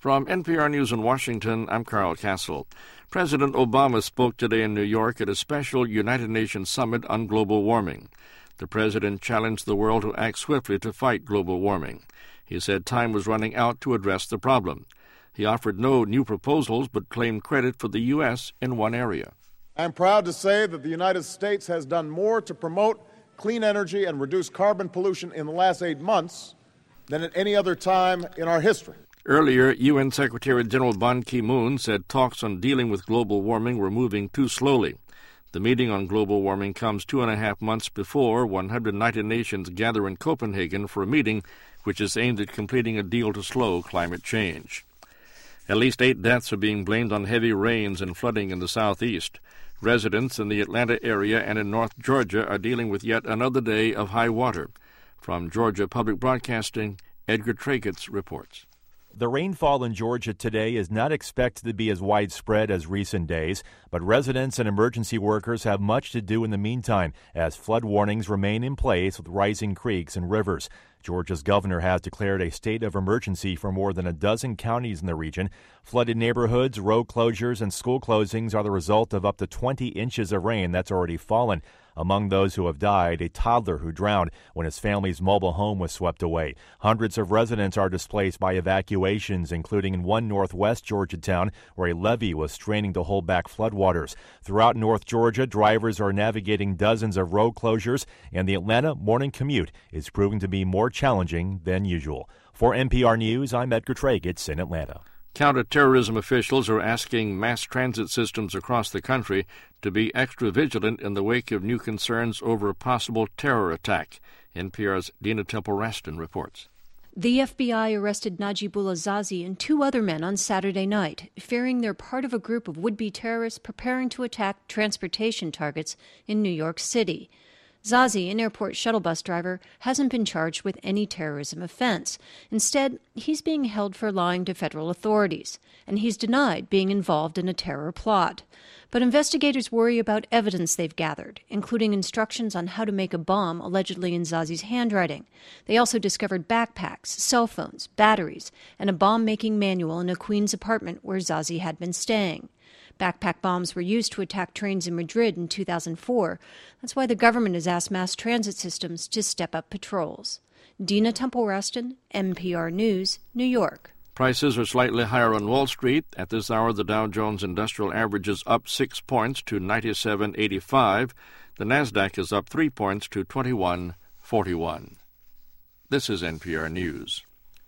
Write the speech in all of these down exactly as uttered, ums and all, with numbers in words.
From N P R News in Washington, I'm Carl Castle. President Obama spoke today in New York at a special United Nations summit on global warming. The president challenged the world to act swiftly to fight global warming. He said time was running out to address the problem. He offered no new proposals but claimed credit for the U S in one area. I'm proud to say that the United States has done more to promote clean energy and reduce carbon pollution in the last eight months than at any other time in our history. Earlier, U N Secretary-General Ban Ki-moon said talks on dealing with global warming were moving too slowly. The meeting on global warming comes two and a half months before one hundred ninety nations gather in Copenhagen for a meeting which is aimed at completing a deal to slow climate change. At least eight deaths are being blamed on heavy rains and flooding in the southeast. Residents in the Atlanta area and in North Georgia are dealing with yet another day of high water. From Georgia Public Broadcasting, Edgar Tragutz reports. The rainfall in Georgia today is not expected to be as widespread as recent days, but residents and emergency workers have much to do in the meantime as flood warnings remain in place with rising creeks and rivers. Georgia's governor has declared a state of emergency for more than a dozen counties in the region. Flooded neighborhoods, road closures, and school closings are the result of up to twenty inches of rain that's already fallen. Among those who have died, a toddler who drowned when his family's mobile home was swept away. Hundreds of residents are displaced by evacuations, including in one northwest Georgia town where a levee was straining to hold back floodwaters. Throughout North Georgia, drivers are navigating dozens of road closures, and the Atlanta morning commute is proving to be more challenging than usual. For N P R News, I'm Edgar Tragutz in Atlanta. Counterterrorism officials are asking mass transit systems across the country to be extra vigilant in the wake of new concerns over a possible terror attack. N P R's Dina Temple-Raston reports. The F B I arrested Najibullah Zazi and two other men on Saturday night, fearing they're part of a group of would-be terrorists preparing to attack transportation targets in New York City. Zazi, an airport shuttle bus driver, hasn't been charged with any terrorism offense. Instead, he's being held for lying to federal authorities, and he's denied being involved in a terror plot. But investigators worry about evidence they've gathered, including instructions on how to make a bomb allegedly in Zazi's handwriting. They also discovered backpacks, cell phones, batteries, and a bomb-making manual in a Queens apartment where Zazi had been staying. Backpack bombs were used to attack trains in Madrid in two thousand four. That's why the government has asked mass transit systems to step up patrols. Dina Temple-Raston, N P R News, New York. Prices are slightly higher on Wall Street. At this hour, the Dow Jones Industrial Average is up six points to ninety-seven eighty-five. The Nasdaq is up three points to twenty-one forty-one. This is N P R News.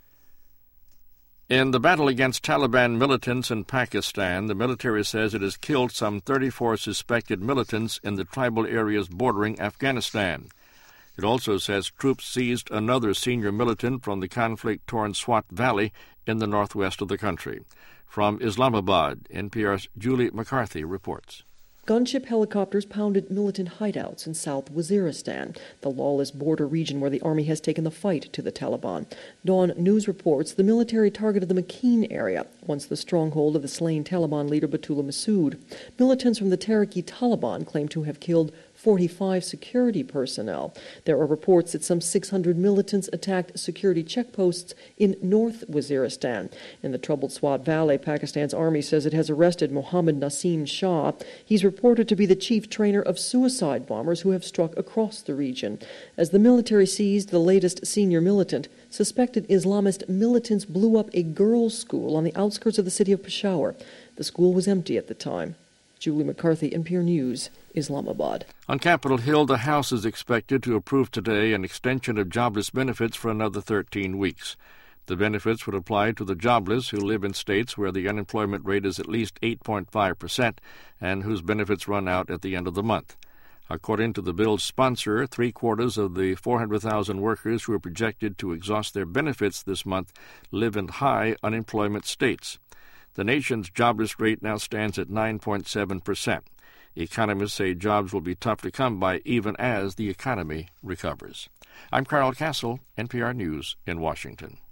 In the battle against Taliban militants in Pakistan, the military says it has killed some thirty-four suspected militants in the tribal areas bordering Afghanistan. It also says troops seized another senior militant from the conflict-torn Swat Valley in the northwest of the country. From Islamabad, N P R's Julie McCarthy reports. Gunship helicopters pounded militant hideouts in South Waziristan, the lawless border region where the army has taken the fight to the Taliban. Dawn News reports the military targeted the Makeen area, once the stronghold of the slain Taliban leader Baitullah Masood. Militants from the Tehrik-i-Taliban claim to have killed forty-five security personnel. There are reports that some six hundred militants attacked security checkposts in North Waziristan. In the troubled Swat Valley, Pakistan's army says it has arrested Mohammad Naseem Shah. He's reported to be the chief trainer of suicide bombers who have struck across the region. As the military seized the latest senior militant, suspected Islamist militants blew up a girls' school on the outskirts of the city of Peshawar. The school was empty at the time. Julie McCarthy, N P R News, Islamabad. On Capitol Hill, the House is expected to approve today an extension of jobless benefits for another thirteen weeks. The benefits would apply to the jobless who live in states where the unemployment rate is at least eight point five percent and whose benefits run out at the end of the month. According to the bill's sponsor, three-quarters of the four hundred thousand workers who are projected to exhaust their benefits this month live in high unemployment states. The nation's jobless rate now stands at nine point seven percent. Economists say jobs will be tough to come by even as the economy recovers. I'm Carl Castle, N P R News in Washington.